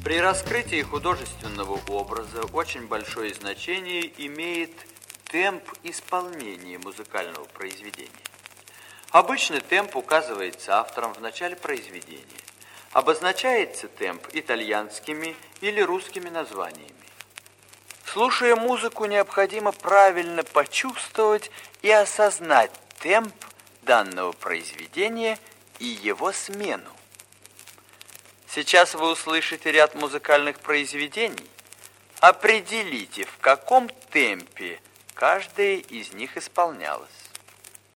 При раскрытии художественного образа очень большое значение имеет темп исполнения музыкального произведения. Обычно темп указывается автором в начале произведения. Обозначается темп итальянскими или русскими названиями. Слушая музыку, необходимо правильно почувствовать и осознать темп данного произведения и его смену. Сейчас вы услышите ряд музыкальных произведений. Определите, в каком темпе каждое из них исполнялось.